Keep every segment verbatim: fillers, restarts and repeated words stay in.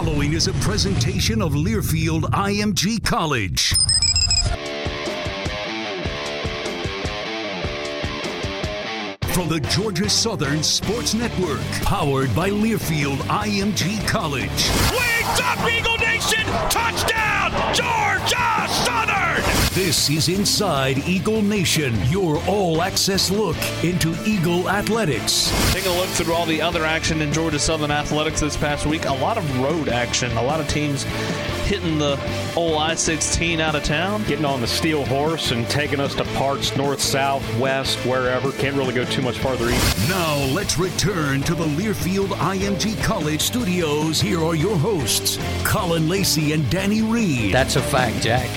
following is a presentation of Learfield I M G College. From the Georgia Southern Sports Network, powered by Learfield I M G College. Wings up, Eagle Nation! Touchdown, Georgia Southern! This is Inside Eagle Nation, your all-access look into Eagle athletics. Taking a look through all the other action in Georgia Southern athletics this past week. A lot of road action. A lot of teams hitting the old I sixteen out of town. Getting on the steel horse and taking us to parts north, south, west, wherever. Can't really go too much farther east. Now let's return to the Learfield I M G College studios. Here are your hosts, Colin Lacey and Danny Reed. That's a fact, Jack.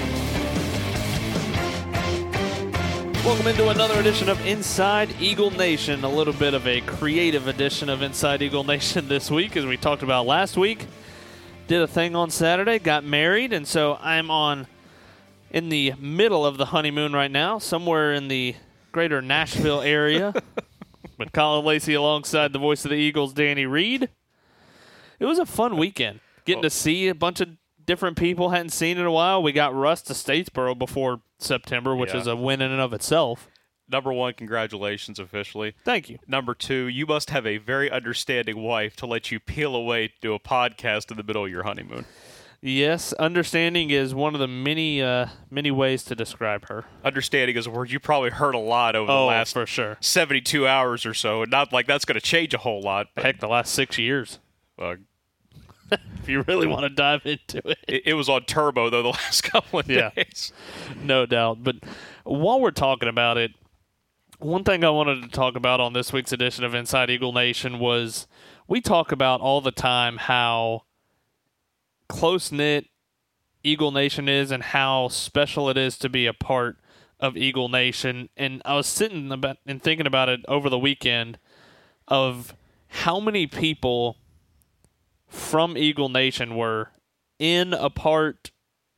Welcome into another edition of Inside Eagle Nation. A little bit of a creative edition of Inside Eagle Nation this week, as we talked about last week. Did a thing on Saturday, got married, and so I'm on in the middle of the honeymoon right now, somewhere in the greater Nashville area. With Colin Lacey alongside the voice of the Eagles, Danny Reed. It was a fun weekend. Getting to see a bunch of different people hadn't seen in a while. We got Russ to Statesboro before September, which yeah. is a win in and of itself. Number one, congratulations officially. Thank you. Number two, you must have a very understanding wife to let you peel away to do a podcast in the middle of your honeymoon. Yes, understanding is one of the many uh, many ways to describe her. Understanding is a word you probably heard a lot over oh, the last for sure. seventy-two hours or so, and not like that's going to change a whole lot. But, Heck, the last six years. Uh, if you really want to dive into it. it. It was on turbo, though, the last couple of yeah, days. No doubt. But while we're talking about it, one thing I wanted to talk about on this week's edition of Inside Eagle Nation was we talk about all the time how close-knit Eagle Nation is and how special it is to be a part of Eagle Nation. And I was sitting about and thinking about it over the weekend of how many people from Eagle Nation were in, a part,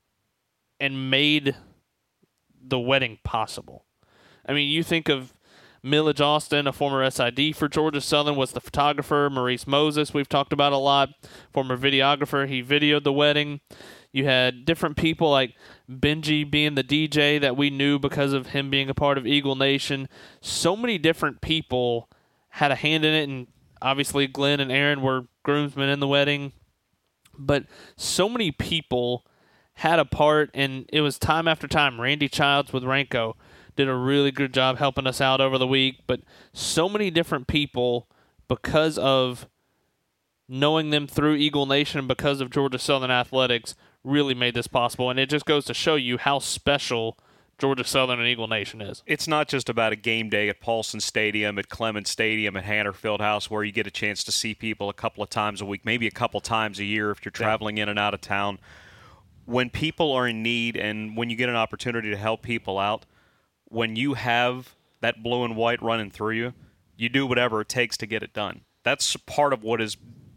and made the wedding possible. I mean, you think of Millage Austin, a former S I D for Georgia Southern, was the photographer. Maurice Moses, we've talked about a lot, former videographer. He videoed the wedding. You had different people like Benji being the D J that we knew because of him being a part of Eagle Nation. So many different people had a hand in it, and obviously Glenn and Aaron were groomsmen in the wedding. But so many people had a part, and it was time after time. Randy Childs with Ranco did a really good job helping us out over the week, but so many different people, because of knowing them through Eagle Nation, because of Georgia Southern Athletics, really made this possible. And it just goes to show you how special Georgia Southern and Eagle Nation is. It's not just about a game day at Paulson Stadium, at Clemens Stadium, at Hanner Fieldhouse, where you get a chance to see people a couple of times a week, maybe a couple times a year if you're traveling in and out of town. When people are in need and when you get an opportunity to help people out, when you have that blue and white running through you, you do whatever it takes to get it done. That's part of what has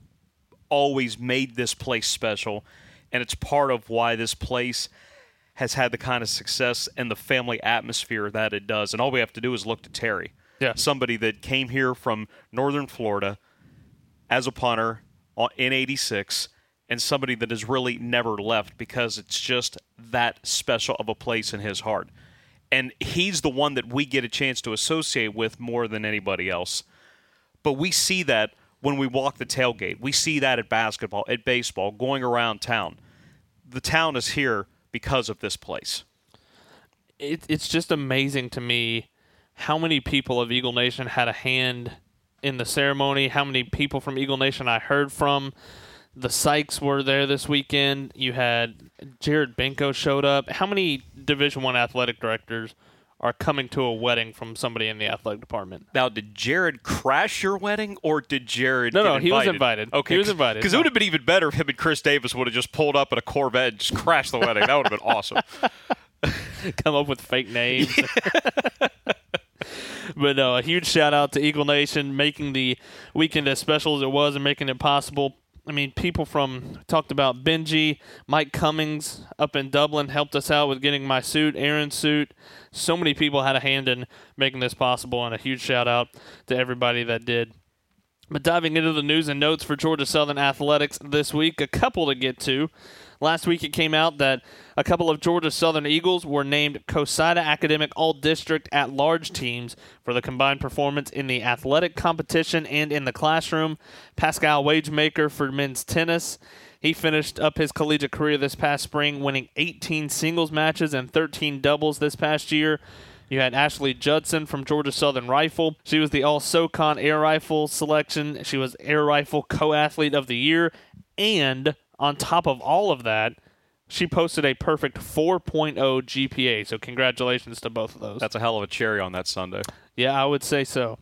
always made this place special, and it's part of why this place has had the kind of success and the family atmosphere that it does. And all we have to do is look to Terry, yeah. somebody that came here from northern Florida as a punter in eighty-six, and somebody that has really never left because it's just that special of a place in his heart. And he's the one that we get a chance to associate with more than anybody else. But we see that when we walk the tailgate. We see that at basketball, at baseball, going around town. The town is here because of this place. It, it's just amazing to me how many people of Eagle Nation had a hand in the ceremony, how many people from Eagle Nation I heard from. The Sykes were there this weekend. You had Jared Benko showed up. How many Division I athletic directors are coming to a wedding from somebody in the athletic department? Now, did Jared crash your wedding, or did Jared No, get no, invited? he was invited. Okay, he was invited. Because it would have been even better if him and Chris Davis would have just pulled up in a Corvette and just crashed the wedding. That would have been awesome. Come up with fake names. But no, a huge shout out to Eagle Nation making the weekend as special as it was and making it possible. I mean, people from, talked about Benji, Mike Cummings up in Dublin helped us out with getting my suit, Aaron's suit. So many people had a hand in making this possible, and a huge shout out to everybody that did. But diving into the news and notes for Georgia Southern Athletics this week, a couple to get to. Last week it came out that a couple of Georgia Southern Eagles were named COSIDA Academic All-District at-large teams for the combined performance in the athletic competition and in the classroom. Pascal Wagemaker for men's tennis. He finished up his collegiate career this past spring, winning eighteen singles matches and thirteen doubles this past year. You had Ashley Judson from Georgia Southern Rifle. She was the All-SoCon Air Rifle selection. She was Air Rifle Co-Athlete of the Year. And on top of all of that, she posted a perfect four point oh G P A. So congratulations to both of those. That's a hell of a cherry on that Sunday. Yeah, I would say so.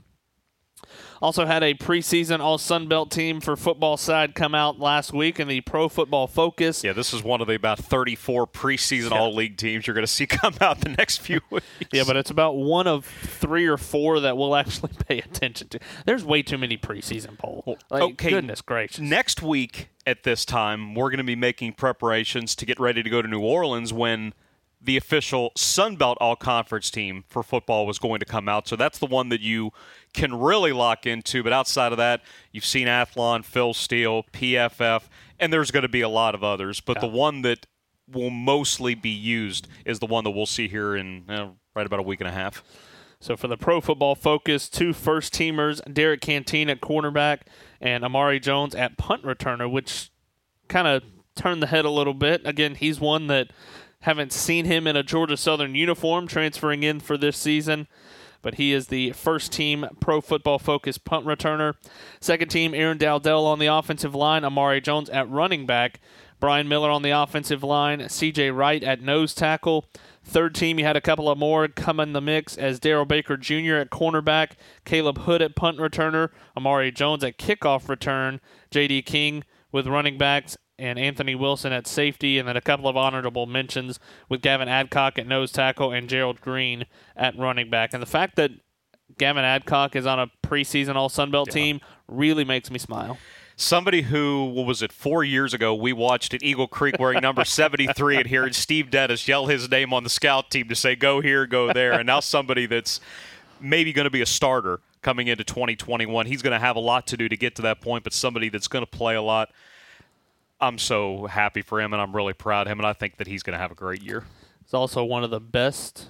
Also had a preseason All-Sun Belt team for football side come out last week in the Pro Football Focus. Yeah, this is one of the about thirty-four preseason yeah. All-League teams you're going to see come out the next few weeks. Yeah, but it's about one of three or four that we'll actually pay attention to. There's way too many preseason polls. Like, okay, goodness gracious. Next week at this time, we're going to be making preparations to get ready to go to New Orleans when the official Sun Belt All-Conference team for football was going to come out. So that's the one that you can really lock into. But outside of that, you've seen Athlon, Phil Steele, P F F, and there's going to be a lot of others. But yeah. the one that will mostly be used is the one that we'll see here in uh, right about a week and a half. So for the Pro Football Focus, two first-teamers, Derek Canteen at cornerback and Amari Jones at punt returner, which kind of turned the head a little bit. Again, he's one that haven't seen him in a Georgia Southern uniform transferring in for this season, but he is the first-team Pro Football Focus punt returner. Second team, Aaron Dowdell on the offensive line, Amari Jones at running back, Brian Miller on the offensive line, C J Wright at nose tackle. Third team, you had a couple of more come in the mix as Darrell Baker Junior at cornerback, Caleb Hood at punt returner, Amari Jones at kickoff return, J D King with running backs, and Anthony Wilson at safety, and then a couple of honorable mentions with Gavin Adcock at nose tackle and Gerald Green at running back. And the fact that Gavin Adcock is on a preseason All-Sun Belt yeah. team really makes me smile. Somebody who, what was it, four years ago, we watched at Eagle Creek wearing number seventy-three and hearing Steve Dennis yell his name on the scout team to say, go here, go there. And now somebody that's maybe going to be a starter coming into twenty twenty-one. He's going to have a lot to do to get to that point, but somebody that's going to play a lot. I'm so happy for him, and I'm really proud of him, and I think that he's going to have a great year. It's also one of the best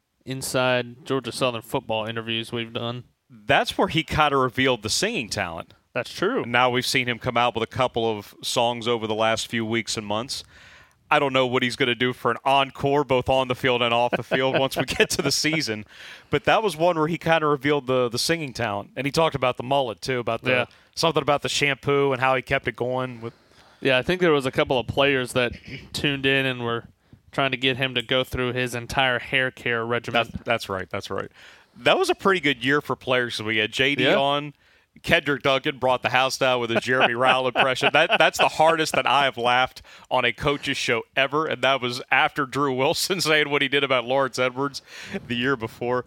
inside Georgia Southern football interviews we've done. That's where he kind of revealed the singing talent. That's true. And now we've seen him come out with a couple of songs over the last few weeks and months. I don't know what he's going to do for an encore, both on the field and off the field, once we get to the season. But that was one where he kind of revealed the, the singing talent. And he talked about the mullet, too, about the yeah. something about the shampoo and how he kept it going with. Yeah, I think there was a couple of players that tuned in and were trying to get him to go through his entire hair care regimen. That's, that's right. That's right. That was a pretty good year for players. We had J D yeah. on. Kendrick Duncan brought the house down with a Jeremy Rowell impression. That That's the hardest that I have laughed on a coach's show ever, and that was after Drew Wilson saying what he did about Lawrence Edwards the year before.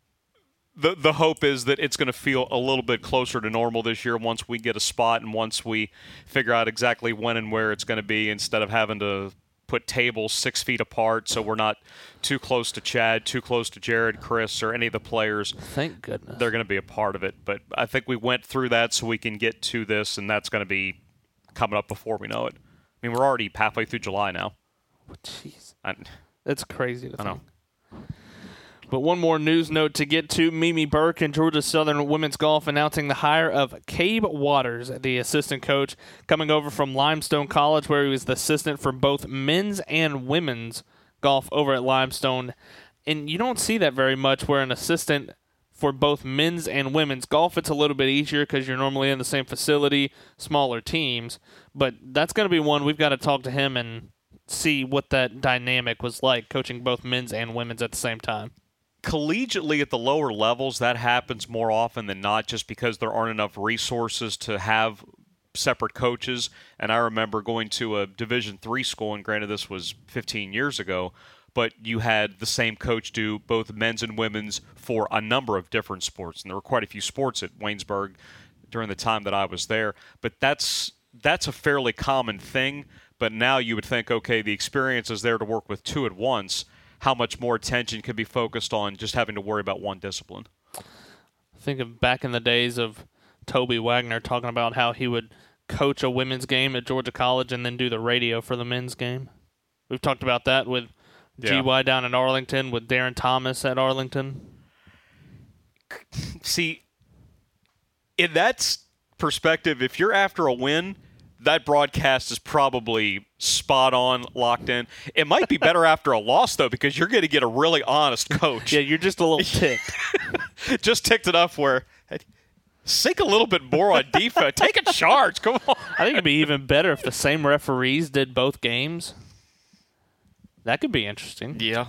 The the hope is that it's going to feel a little bit closer to normal this year once we get a spot and once we figure out exactly when and where it's going to be, instead of having to put tables six feet apart so we're not too close to Chad, too close to Jared, Chris, or any of the players. Thank goodness. They're going to be a part of it. But I think we went through that so we can get to this, and that's going to be coming up before we know it. I mean, we're already halfway through July now. Jeez. Oh, That's crazy to I think. know. But one more news note to get to. Mimi Burke and Georgia Southern Women's Golf announcing the hire of Cabe Waters, the assistant coach, coming over from Limestone College, where he was the assistant for both men's and women's golf over at Limestone. And you don't see that very much, where an assistant for both men's and women's golf, it's a little bit easier because you're normally in the same facility, smaller teams. But that's going to be one we've got to talk to him and see what that dynamic was like, coaching both men's and women's at the same time. Collegiately at the lower levels, that happens more often than not just because there aren't enough resources to have separate coaches. And I remember going to a Division three school, and granted this was fifteen years ago, but you had the same coach do both men's and women's for a number of different sports. And there were quite a few sports at Waynesburg during the time that I was there. But that's that's a fairly common thing. But now you would think, okay, the experience is there to work with two at once. How much more attention could be focused on just having to worry about one discipline? Think of back in the days of Toby Wagner talking about how he would coach a women's game at Georgia College and then do the radio for the men's game. We've talked about that with yeah. G Y down in Arlington, with Darren Thomas at Arlington. See, in that perspective, if you're after a win, that broadcast is probably spot on, locked in. It might be better after a loss, though, because you're going to get a really honest coach. Yeah, you're just a little ticked. Just ticked enough where sink a little bit more on defense. Take a charge. Come on. I think it'd be even better if the same referees did both games. That could be interesting. Yeah.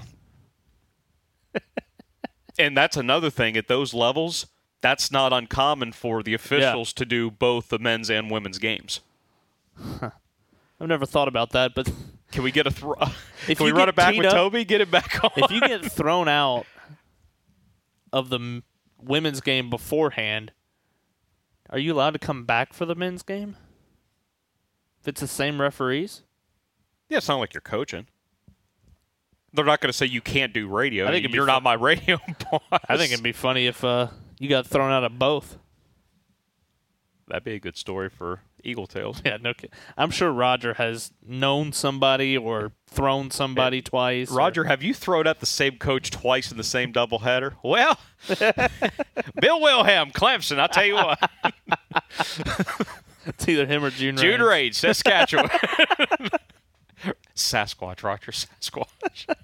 And that's another thing. At those levels, that's not uncommon for the officials yeah. to do both the men's and women's games. Huh. I've never thought about that, but can we get a throw? If can we run it back with up, Toby? Get it back on. If you get thrown out of the m- women's game beforehand, are you allowed to come back for the men's game? If it's the same referees? Yeah, it's not like you're coaching. They're not going to say you can't do radio. I think you're not my radio boss. I think it'd be funny if uh, you got thrown out of both. That'd be a good story for Eagle Tales. Yeah, no kidding. I'm sure Roger has known somebody or thrown somebody yeah. twice. Roger, or... have you thrown at the same coach twice in the same doubleheader? Well, Bill Wilhelm, Clemson, I'll tell you what. It's either him or June Raines. June Raines, Saskatchewan. Sasquatch, Roger, Sasquatch.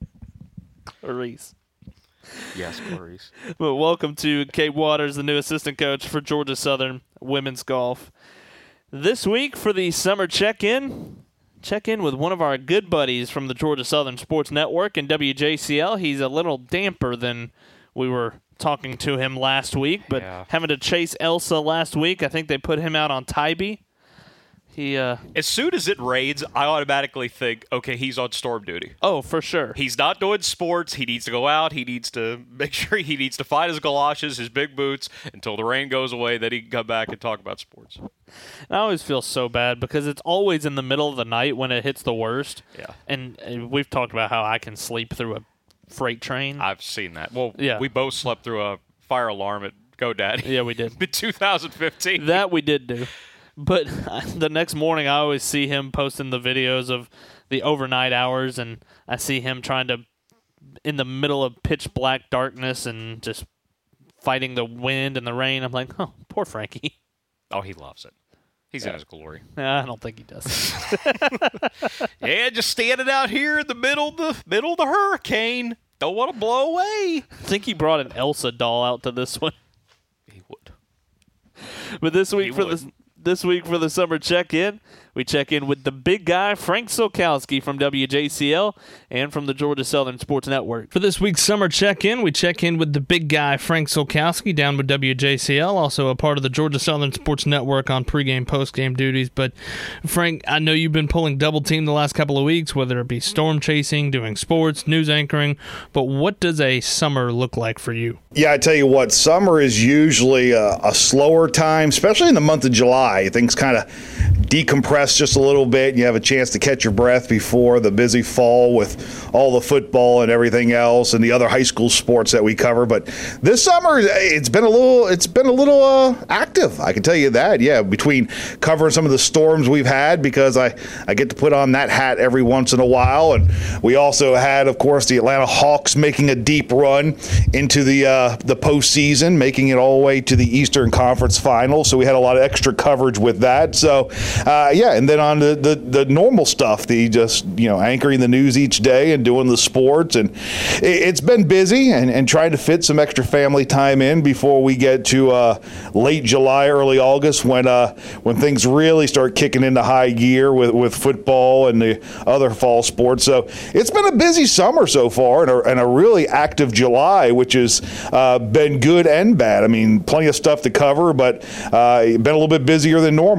Clarice. Yes, Clarice. Well, welcome to Kate Waters, the new assistant coach for Georgia Southern women's golf. This week for the summer check-in, check in with one of our good buddies from the Georgia Southern Sports Network and W J C L. He's a little damper than we were talking to him last week, but yeah. having to chase Elsa last week, I think they put him out on Tybee. He, uh, as soon as it rains, I automatically think, okay, he's on storm duty. Oh, for sure. He's not doing sports. He needs to go out. He needs to make sure he needs to find his galoshes, his big boots, until the rain goes away. Then he can come back and talk about sports. I always feel so bad because it's always in the middle of the night when it hits the worst. Yeah. And, and we've talked about how I can sleep through a freight train. I've seen that. Well, yeah. we both slept through a fire alarm at GoDaddy. Yeah, we did. In two thousand fifteen. That we did do. But the next morning, I always see him posting the videos of the overnight hours, and I see him trying to, in the middle of pitch black darkness and just fighting the wind and the rain. I'm like, oh, poor Frankie. Oh, he loves it. He's yeah. in his glory. Nah, I don't think he does. Yeah, just standing out here in the middle of the middle of the hurricane. Don't want to blow away. I think he brought an Elsa doll out to this one. He would. But this week he for would. the this week for the summer check-in, we check in with the big guy, Frank Solkowski from W J C L and from the Georgia Southern Sports Network. For this week's summer check-in, we check in with the big guy, Frank Solkowski, down with W J C L, also a part of the Georgia Southern Sports Network on pregame, postgame duties. But, Frank, I know you've been pulling double team the last couple of weeks, whether it be storm chasing, doing sports, news anchoring, but what does a summer look like for you? Yeah, I tell you what, summer is usually a, a slower time, especially in the month of July. Things kind of decompress just a little bit. You have a chance to catch your breath before the busy fall with all the football and everything else and the other high school sports that we cover. But this summer, it's been a little, it's been a little uh, active. I can tell you that. Yeah, between covering some of the storms we've had, because I, I get to put on that hat every once in a while, and we also had, of course, the Atlanta Hawks making a deep run into the uh, the postseason, making it all the way to the Eastern Conference Finals. So we had a lot of extra coverage with that. So uh, yeah, and then on the, the the normal stuff, the just you know anchoring the news each day and doing the sports, and it, it's been busy and, and trying to fit some extra family time in before we get to uh, late July, early August, when uh, when things really start kicking into high gear with, with football and the other fall sports. So it's been a busy summer so far, and a, and a really active July, which has uh, been good and bad. I mean, plenty of stuff to cover, but uh, been a little bit busier than normal.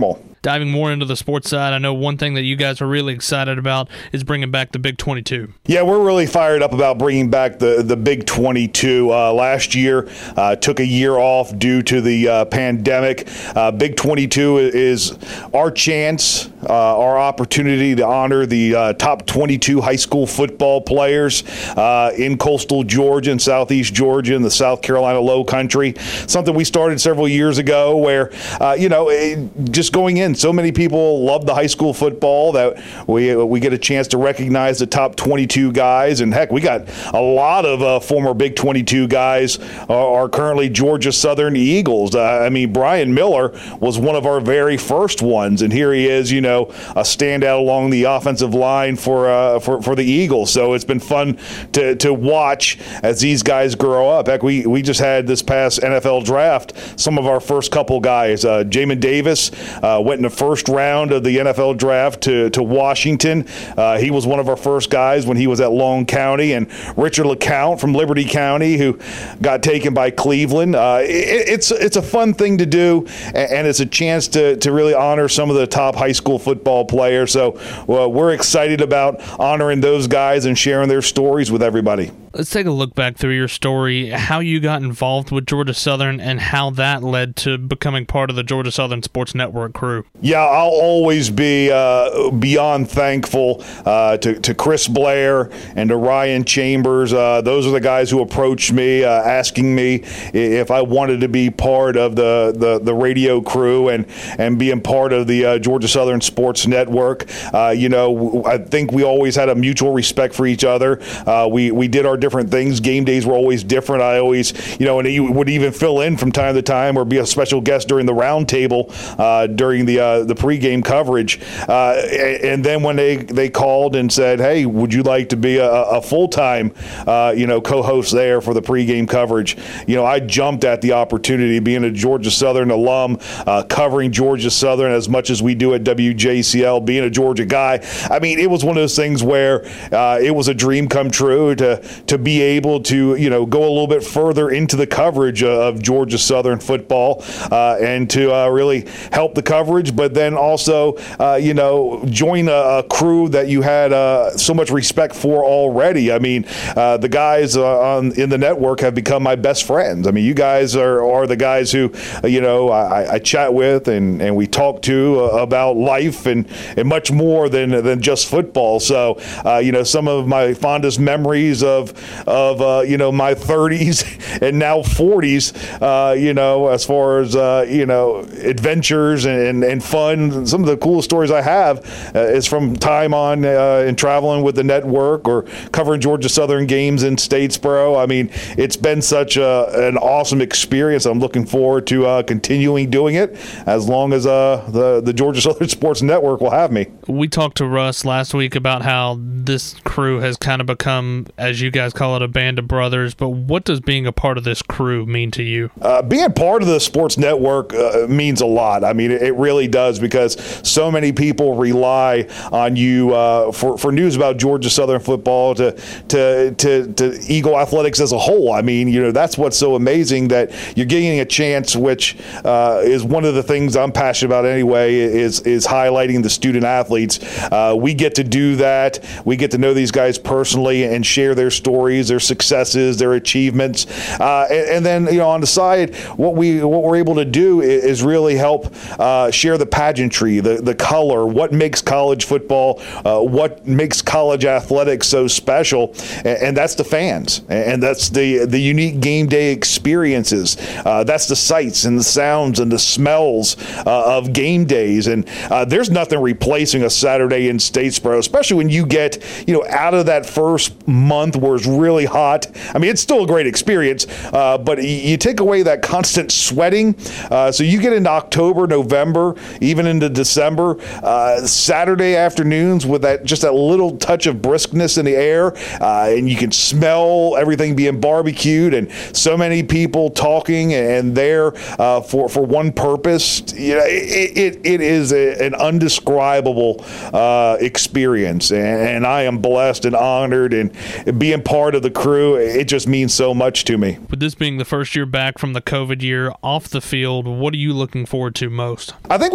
diving more into the sports side, I know one thing that you guys are really excited about is bringing back the Big twenty-two. Yeah, we're really fired up about bringing back the, the Big twenty-two. Uh, last year, uh, took a year off due to the uh, pandemic. Uh, Big twenty-two is our chance, uh, our opportunity to honor the uh, top twenty-two high school football players uh, in coastal Georgia and southeast Georgia and the South Carolina Low Country. Something we started several years ago where, uh, you know, it, just going in, so many people love the high school football that we, we get a chance to recognize the top twenty-two guys. And heck, we got a lot of uh, former Big twenty-two guys are, are currently Georgia Southern Eagles. Uh, I mean, Brian Miller was one of our very first ones, and here he is, you know, a standout along the offensive line for uh, for for the Eagles. So it's been fun to to watch as these guys grow up. Heck, we we just had this past N F L draft some of our first couple guys. Uh, Jamin Davis uh, went in the first round of the N F L draft to to Washington. Uh, he was one of our first guys when he was at Long County, and Richard LeCount from Liberty County, who got taken by Cleveland. Uh, it, it's it's a fun thing to do, and it's a chance to to really honor some of the top high school football players. So well, we're excited about honoring those guys and sharing their stories with everybody. Let's take a look back through your story, how you got involved with Georgia Southern and how that led to becoming part of the Georgia Southern Sports Network crew. Yeah, I'll always be uh, beyond thankful uh, to, to Chris Blair and to Ryan Chambers. Uh, those are the guys who approached me uh, asking me if I wanted to be part of the, the, the radio crew and, and being part of the uh, Georgia Southern Sports Network. Uh, you know, I think we always had a mutual respect for each other. Uh, we, we did our different things. Game days were always different. I always, you know, and he would even fill in from time to time or be a special guest during the round table uh, during the uh, the pregame coverage. Uh, and then when they, they called and said, hey, would you like to be a, a full-time, uh, you know, co-host there for the pregame coverage? You know, I jumped at the opportunity, being a Georgia Southern alum, uh, covering Georgia Southern as much as we do at W J C L, being a Georgia guy. I mean, it was one of those things where uh, it was a dream come true to to be able to, you know, go a little bit further into the coverage of Georgia Southern football uh, and to uh, really help the coverage, but then also, uh, you know, join a, a crew that you had uh, so much respect for already. I mean, uh, the guys uh, on in the network have become my best friends. I mean, you guys are, are the guys who, uh, you know, I, I chat with and, and we talk to uh, about life and, and much more than than just football. So, uh, you know, some of my fondest memories of of uh, you know, my thirties and now forties, uh, you know, as far as uh, you know, adventures and, and fun. Some of the coolest stories I have uh, is from time on uh, and traveling with the network or covering Georgia Southern games in Statesboro. I mean, it's been such a, an awesome experience. I'm looking forward to uh, continuing doing it as long as uh, the the Georgia Southern Sports Network will have me. We talked to Russ last week about how this crew has kind of become, as you guys call it, a band of brothers, but what does being a part of this crew mean to you? Uh, being part of the sports network uh, means a lot. I mean, it, it really does, because so many people rely on you uh, for, for news about Georgia Southern football to, to to to Eagle athletics as a whole. I mean, you know, that's what's so amazing, that you're getting a chance, which uh, is one of the things I'm passionate about anyway, is is highlighting the student athletes. Uh, we get to do that. We get to know these guys personally and share their stories, their successes, their achievements, uh, and, and then, you know, on the side, what we what we're able to do is, is really help uh, share the pageantry, the the color, what makes college football, uh, what makes college athletics so special, and, and that's the fans, and that's the the unique game day experiences. Uh, that's the sights and the sounds and the smells uh, of game days, and uh, there's nothing replacing a Saturday in Statesboro, especially when you get, you know, out of that first month where it's really hot. I mean, it's still a great experience, uh, but you take away that constant sweating, uh, so you get into October, November, even into December, uh, Saturday afternoons with that just that little touch of briskness in the air, uh, and you can smell everything being barbecued and so many people talking and there uh, for for one purpose. You know, it it, it is a, an undescribable uh, experience, and, and I am blessed and honored, and being part of the crew, it just means so much to me. With this being the first year back from the COVID year, off the field, what are you looking forward to most? I think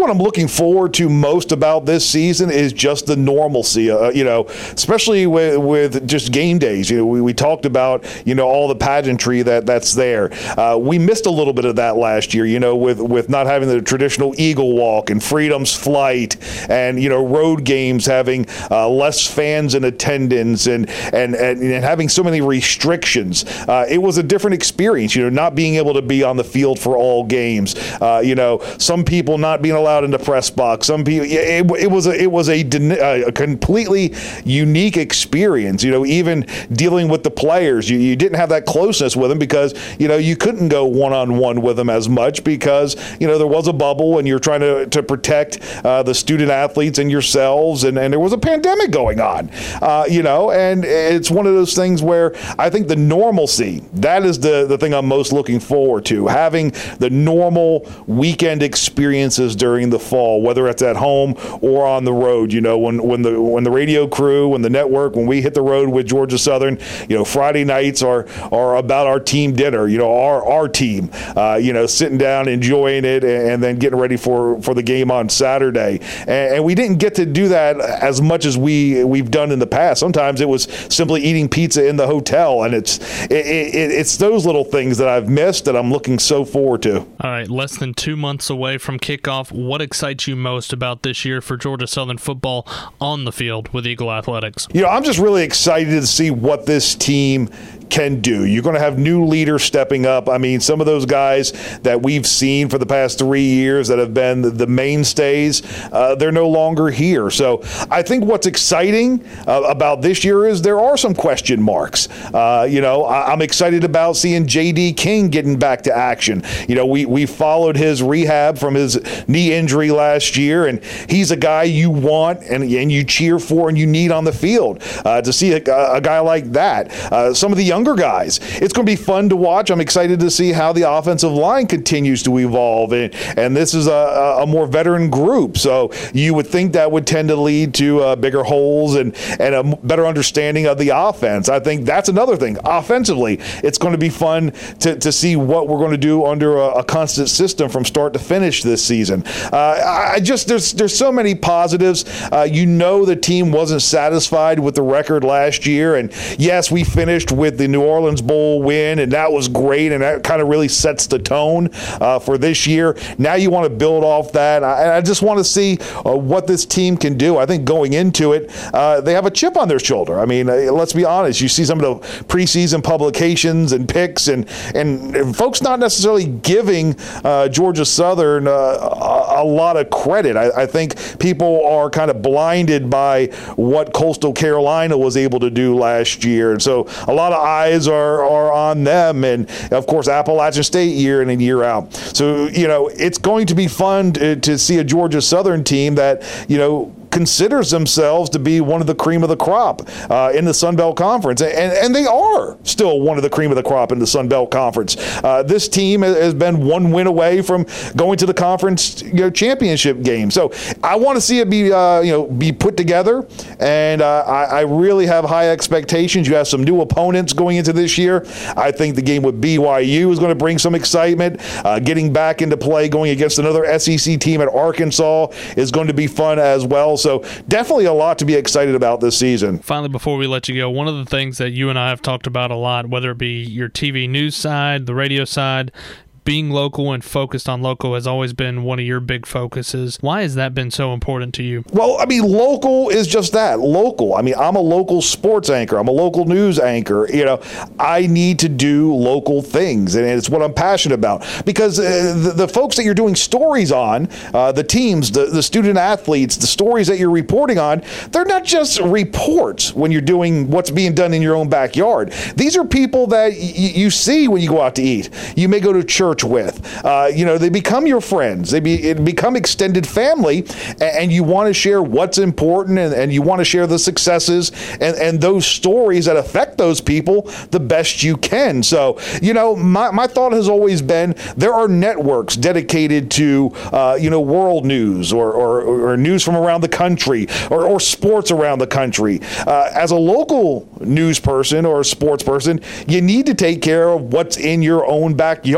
what I'm looking forward to most about this season is just the normalcy, uh, you know, especially with, with just game days. You know, we, we talked about, you know, all the pageantry that that's there. Uh, we missed a little bit of that last year, you know, with, with not having the traditional Eagle Walk and Freedom's Flight and, you know, road games having uh, less fans in attendance and, and, and, and having so many restrictions. Uh, it was a different experience, you know, not being able to be on the field for all games. Uh, you know, some people not being allowed in the press box. Some people, it, it was a, it was a, a completely unique experience. You know, even dealing with the players, you, you didn't have that closeness with them because, you know, you couldn't go one-on-one with them as much because, you know, there was a bubble and you're trying to, to protect uh, the student athletes and yourselves, and, and there was a pandemic going on, uh, you know, and it's one of those things where I think the normalcy, that is the, the thing I'm most looking forward to, having the normal weekend experiences during the fall, whether it's at home or on the road. You know, when, when the when the radio crew, when the network, when we hit the road with Georgia Southern, you know, Friday nights are are about our team dinner, you know, our our team, uh, you know, sitting down, enjoying it, and then getting ready for, for the game on Saturday. And, and we didn't get to do that as much as we, we've done in the past. Sometimes it was simply eating pizza in the hotel, and it's it, it, it's those little things that I've missed that I'm looking so forward to. All right, less than two months away from kickoff. What excites you most about this year for Georgia Southern football on the field with Eagle Athletics? You know, I'm just really excited to see what this team can do. You're going to have new leaders stepping up. I mean, some of those guys that we've seen for the past three years that have been the, the mainstays, uh, they're no longer here. So I think what's exciting uh, about this year is there are some question marks. Uh, you know, I, I'm excited about seeing J D King getting back to action. You know, we, we followed his rehab from his knee injury last year, and he's a guy you want and, and you cheer for and you need on the field. Uh, to see a, a guy like that. Uh, some of the young guys. It's going to be fun to watch. I'm excited to see how the offensive line continues to evolve, and, and this is a, a more veteran group, so you would think that would tend to lead to uh, bigger holes and, and a better understanding of the offense. I think that's another thing. Offensively, it's going to be fun to, to see what we're going to do under a, a constant system from start to finish this season. Uh, I just there's there's so many positives. Uh, you know the team wasn't satisfied with the record last year, and yes, we finished with the New Orleans Bowl win, and that was great, and that kind of really sets the tone uh, for this year. Now you want to build off that, I, I just want to see uh, what this team can do. I think going into it, uh, they have a chip on their shoulder. I mean, uh, let's be honest. You see some of the preseason publications and picks, and, and folks not necessarily giving uh, Georgia Southern uh, a, a lot of credit. I, I think people are kind of blinded by what Coastal Carolina was able to do last year, and so a lot of eyes are, are on them, and of course Appalachian State year in and year out. So, you know, it's going to be fun to, to see a Georgia Southern team that, you know, considers themselves to be one of the cream of the crop uh, in the Sun Belt Conference, and, and they are still one of the cream of the crop in the Sun Belt Conference. Uh, this team has been one win away from going to the conference, you know, championship game. So I want to see it be uh, you know be put together, and uh, I, I really have high expectations. You have some new opponents going into this year. I think the game with B Y U is going to bring some excitement. Uh, getting back into play, going against another S E C team at Arkansas is going to be fun as well. So definitely a lot to be excited about this season. Finally, before we let you go, one of the things that you and I have talked about a lot, whether it be your T V news side, the radio side, being local and focused on local has always been one of your big focuses. Why has that been so important to you? Well, I mean, local is just that, local. I mean, I'm a local sports anchor. I'm a local news anchor. You know, I need to do local things, and it's what I'm passionate about. Because uh, the, the folks that you're doing stories on, uh, the teams, the, the student athletes, the stories that you're reporting on, they're not just reports when you're doing what's being done in your own backyard. These are people that y- you see when you go out to eat. You may go to church with. Uh, you know, they become your friends. They be, it become extended family, and, and you want to share what's important, and, and you want to share the successes and, and those stories that affect those people the best you can. So, you know, my, my thought has always been there are networks dedicated to, uh, you know, world news or, or, or news from around the country or, or sports around the country. Uh, as a local news person or a sports person, you need to take care of what's in your own backyard.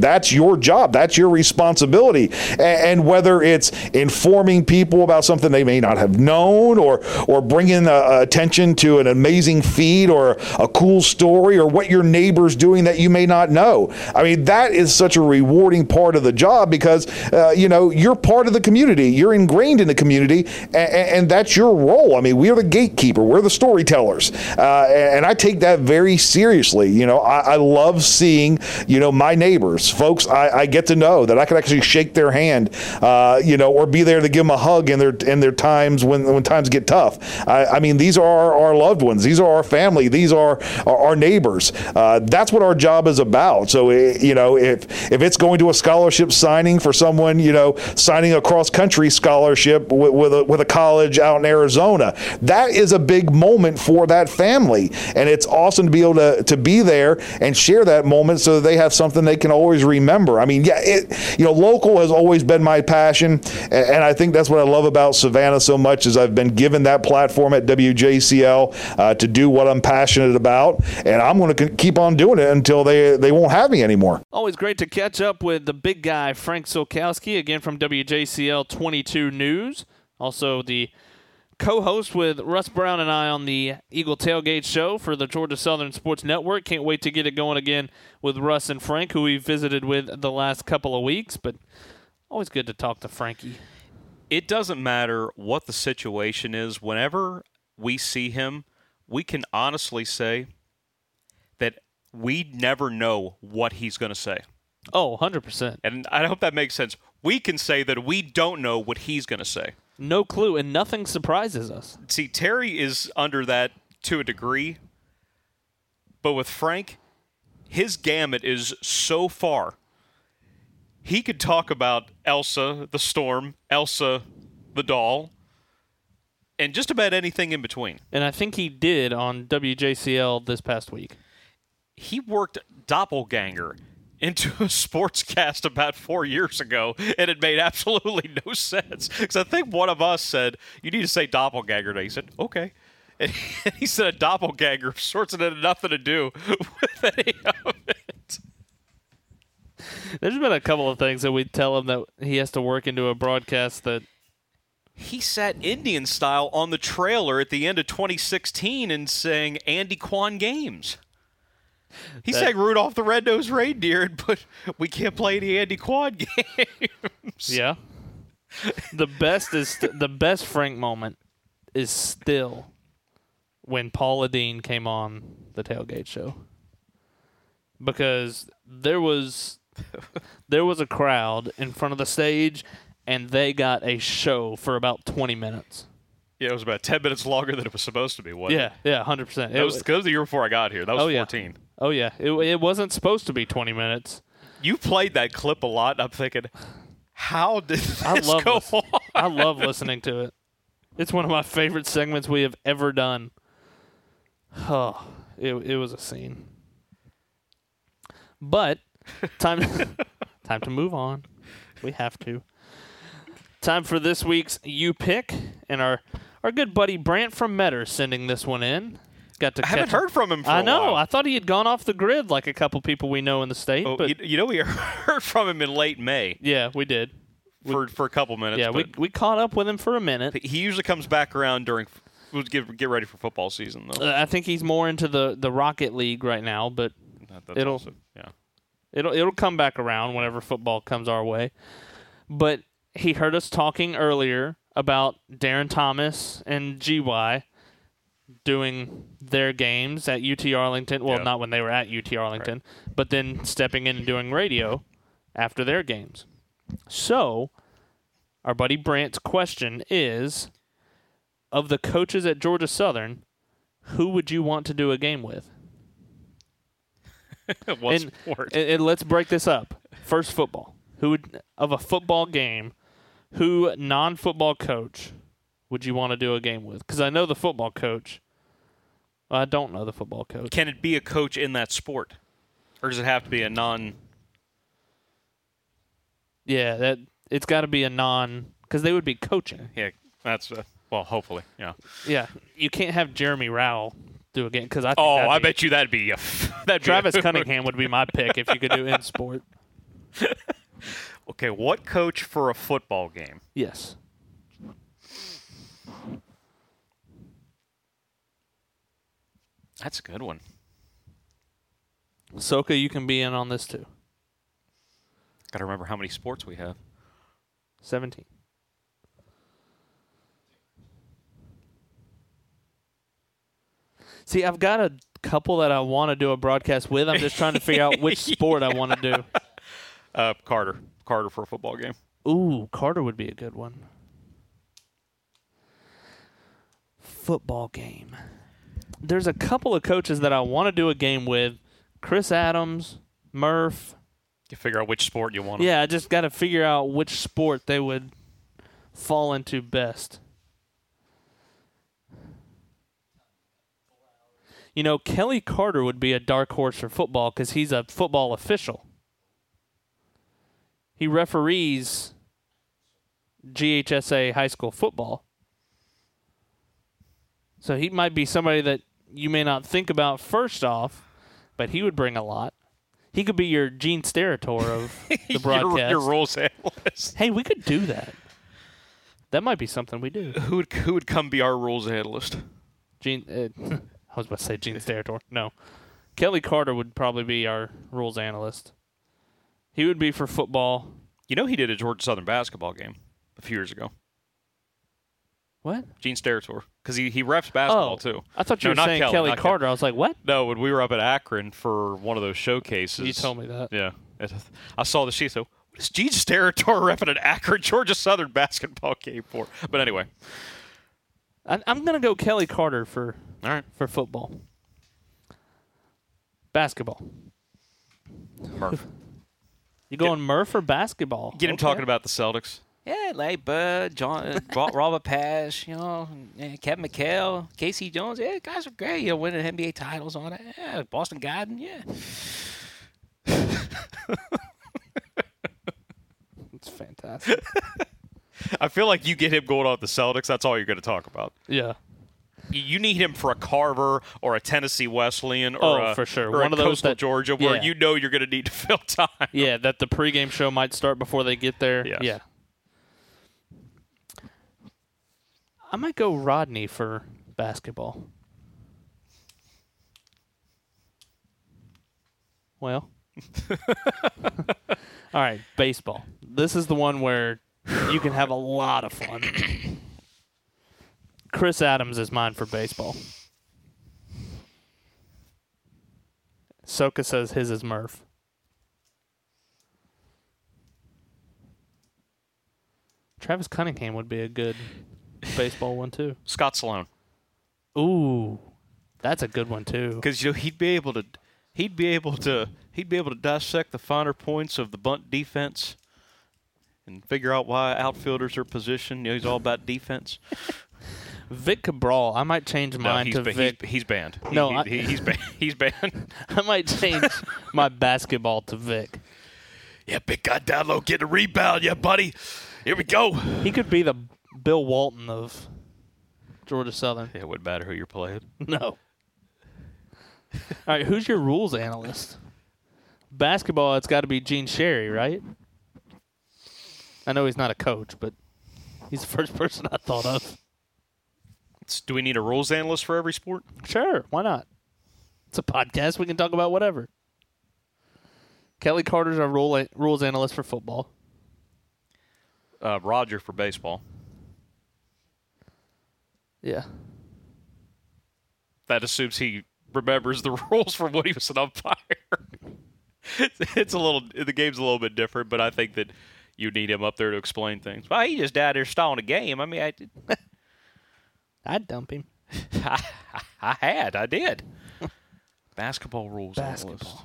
that's your job. That's your responsibility. And, and whether it's informing people about something they may not have known, or or bringing uh, attention to an amazing feed or a cool story, or what your neighbor's doing that you may not know. I mean, that is such a rewarding part of the job, because, uh, you know, you're part of the community. You're ingrained in the community, and, and that's your role. I mean, we're the gatekeeper. We're the storytellers. Uh, and I take that very seriously. You know, I, I love seeing, you know, my neighbors, folks I, I get to know, that I can actually shake their hand, uh, you know, or be there to give them a hug in their in their times when, when times get tough. I, I mean, these are our, our loved ones. These are our family. These are our, our neighbors. Uh, that's what our job is about. So, it, you know, if if it's going to a scholarship signing for someone, you know, signing a cross-country scholarship with, with, a, with a college out in Arizona, that is a big moment for that family. And it's awesome to be able to, to be there and share that moment so that they have something they can always remember. I mean, yeah, it, you know, local has always been my passion. And, and I think that's what I love about Savannah so much, is I've been given that platform at W J C L uh, to do what I'm passionate about. And I'm going to keep on doing it until they, they won't have me anymore. Always great to catch up with the big guy, Frank Solkowski, again from W J C L twenty-two News. Also the co-host with Russ Brown and I on the Eagle Tailgate Show for the Georgia Southern Sports Network. Can't wait to get it going again with Russ and Frank, who we visited with the last couple of weeks. But always good to talk to Frankie. It doesn't matter what the situation is. Whenever we see him, we can honestly say that we never know what he's going to say. Oh, one hundred percent. And I hope that makes sense. We can say that we don't know what he's going to say. No clue, and nothing surprises us. See, Terry is under that to a degree, but with Frank, his gamut is so far. He could talk about Elsa the storm, Elsa the doll, and just about anything in between. And I think he did on W J C L this past week. He worked doppelganger into a sportscast about four years ago, and it made absolutely no sense. Because I think one of us said, you need to say doppelganger today. He said, okay. And he said a doppelganger of sorts that had nothing to do with any of it. There's been a couple of things that we tell him that he has to work into a broadcast that... He sat Indian style on the trailer at the end of twenty sixteen and sang Andy Kwan Games. He that, sang Rudolph the Red-Nosed Reindeer, but we can't play any Andy Kwan games. Yeah. The best is st- the best Frank moment is still when Paula Dean came on the Tailgate Show, because there was there was a crowd in front of the stage, and they got a show for about twenty minutes. Yeah, it was about ten minutes longer than it was supposed to be, wasn't yeah, it? Yeah, yeah, one hundred percent. That was, was the year before I got here. That was oh, fourteen. Yeah. Oh, yeah. It, it wasn't supposed to be twenty minutes. You played that clip a lot, and I'm thinking, how did this I love go listen- on? I love listening to it. It's one of my favorite segments we have ever done. Oh, it, it was a scene. But time, time to move on. We have to. Time for this week's You Pick, and our our good buddy Brant from Metter sending this one in. Got to I haven't him. heard from him for I a know. while. I thought he had gone off the grid like a couple people we know in the state. Oh, but you, you know, we heard from him in late May. Yeah, we did. For we, for a couple minutes. Yeah, we we caught up with him for a minute. He usually comes back around during we'll get get ready for football season though. Uh, I think he's more into the, the Rocket League right now, but That's it'll also, yeah. It'll it'll come back around whenever football comes our way. But he heard us talking earlier about Darren Thomas and G Y doing their games at U T Arlington. Well, yeah. not when they were at U T Arlington, right. But then stepping in and doing radio after their games. So, our buddy Brant's question is, of the coaches at Georgia Southern, who would you want to do a game with? What and, sport? And, and let's break this up. First, football. Who would, of a football game, who non-football coach would you want to do a game with? Because I know the football coach. I don't know the football coach. Can it be a coach in that sport? Or does it have to be a non... Yeah, that it's got to be a non... Because they would be coaching. Yeah, that's... Uh, well, hopefully, yeah. Yeah, you can't have Jeremy Rowell do a game. Because I think Oh, I be, bet you that'd be... A, that'd Travis be a, Cunningham would be my pick if you could do in sport. Okay, what coach for a football game? Yes. That's a good one. Soka, you can be in on this too. Got to remember how many sports we have. seventeen. See, I've got a couple that I want to do a broadcast with. I'm just trying to figure out which sport I want to do. Uh, Carter. Carter for a football game. Ooh, Carter would be a good one. Football game. There's a couple of coaches that I want to do a game with. Chris Adams, Murph. You figure out which sport you want. Yeah, I just got to figure out which sport they would fall into best. You know, Kelly Carter would be a dark horse for football because he's a football official. He referees G H S A high school football. So he might be somebody that you may not think about first off, but he would bring a lot. He could be your Gene Steratore of the broadcast. your, your rules analyst. Hey, we could do that. That might be something we do. Who would, who would come be our rules analyst? Gene, uh, I was about to say Gene Steratore. No. Kelly Carter would probably be our rules analyst. He would be for football. You know he did a Georgia Southern basketball game a few years ago. What? Gene Steratore. Because he, he refs basketball, oh, too. I thought you no, were not saying Kelly, Kelly not Carter. Kelly. I was like, what? No, when we were up at Akron for one of those showcases. You told me that. Yeah. It, I saw the sheet. So, what is Gene Steratore repping an Akron, Georgia Southern basketball game for? But anyway. I, I'm going to go Kelly Carter for, All right. for football. Basketball. Murph. You going Murph or basketball? Get him Okay. talking about the Celtics. Yeah, like Bud, John, Robert Pash, you know, yeah, Kevin McHale, K C Jones. Yeah, guys are great. You know, winning N B A titles on it. Yeah, Boston Garden. Yeah. It's fantastic. I feel like you get him going on with the Celtics, that's all you're going to talk about. Yeah. You need him for a Carver or a Tennessee Wesleyan or Oh, a, for sure. or One a of those Coastal that- Georgia where yeah. you know you're going to need to fill time. Yeah, that the pregame show might start before they get there. Yes. Yeah. I might go Rodney for basketball. Well. All right, baseball. This is the one where you can have a lot of fun. Chris Adams is mine for baseball. Soka says his is Murph. Travis Cunningham would be a good baseball one too. Scott Sloan. Ooh, that's a good one too. Because you know he'd be able to, he'd be able to, he'd be able to dissect the finer points of the bunt defense, and figure out why outfielders are positioned. You know, he's all about defense. Vic Cabral, I might change No, mine he's, to ba- Vic. he's, he's banned. He- No, he, I- he, he's banned. He's banned. I might change my basketball to Vic. Yeah, big guy down low, get a rebound, yeah, buddy. Here we go. He could be the Bill Walton of Georgia Southern. Yeah, it wouldn't matter who you're playing. No. All right, who's your rules analyst? Basketball, it's got to be Gene Sherry, right? I know he's not a coach, but he's the first person I thought of. It's- do we need a rules analyst for every sport? Sure, why not? It's a podcast. We can talk about whatever. Kelly Carter's our rule a- rules analyst for football. Uh, Roger for baseball. Yeah. That assumes he remembers the rules from when he was an umpire. It's a little, the game's a little bit different, but I think that you need him up there to explain things. Well, he just out there stalling a game. I mean, I, I'd dump him. I, I had, I did. Basketball rules Basketball. analyst.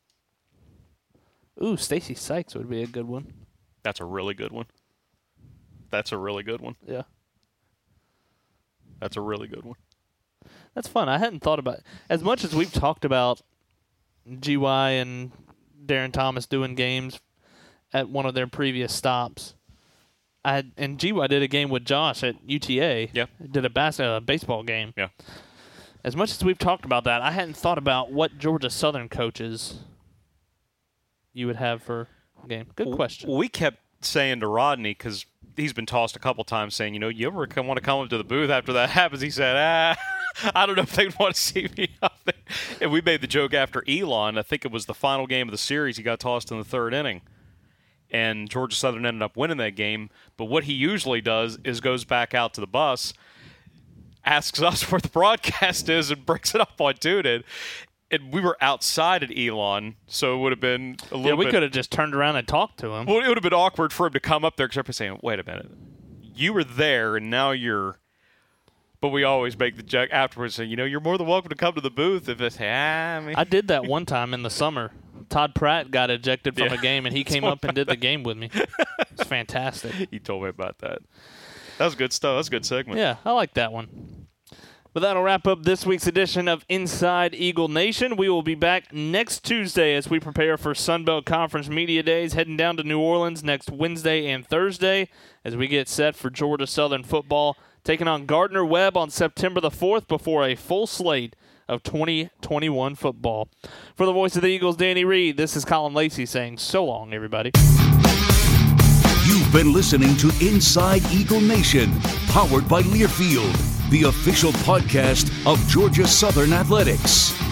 Ooh, Stacy Sykes would be a good one. That's a really good one. That's a really good one. Yeah. That's a really good one. That's fun. I hadn't thought about it. As much as we've talked about G Y and Darren Thomas doing games at one of their previous stops, I had, and G Y did a game with Josh at U T A. Yeah. Did a bas- uh, baseball game. Yeah. As much as we've talked about that, I hadn't thought about what Georgia Southern coaches you would have for game? Good question. Well, we kept saying to Rodney, because he's been tossed a couple times, saying, you know, you ever want to come up to the booth after that happens? He said, ah, I don't know if they'd want to see me up there. And we made the joke after Elon. I think it was the final game of the series. He got tossed in the third inning. And Georgia Southern ended up winning that game. But what he usually does is goes back out to the bus, asks us where the broadcast is, and brings it up on TuneIn. And we were outside at Elon, so it would have been a little Yeah, we bit, could have just turned around and talked to him. well, it would have been awkward for him to come up there because everybody's saying, wait a minute, you were there and now you're – but we always make the joke afterwards saying, you know, you're more than welcome to come to the booth if it's, ah, I mean. I did that one time in the summer. Todd Pratt got ejected from Yeah. a game, and he came up and did the game with me. It's fantastic. He told me about that. That was good stuff. That was a good segment. Yeah, I like that one. But that'll wrap up this week's edition of Inside Eagle Nation. We will be back next Tuesday as we prepare for Sunbelt Conference Media Days, heading down to New Orleans next Wednesday and Thursday as we get set for Georgia Southern football, taking on Gardner Webb on September the fourth before a full slate of twenty twenty-one football. For the voice of the Eagles, Danny Reed, this is Colin Lacey saying so long, everybody. You've been listening to Inside Eagle Nation, powered by Learfield, the official podcast of Georgia Southern Athletics.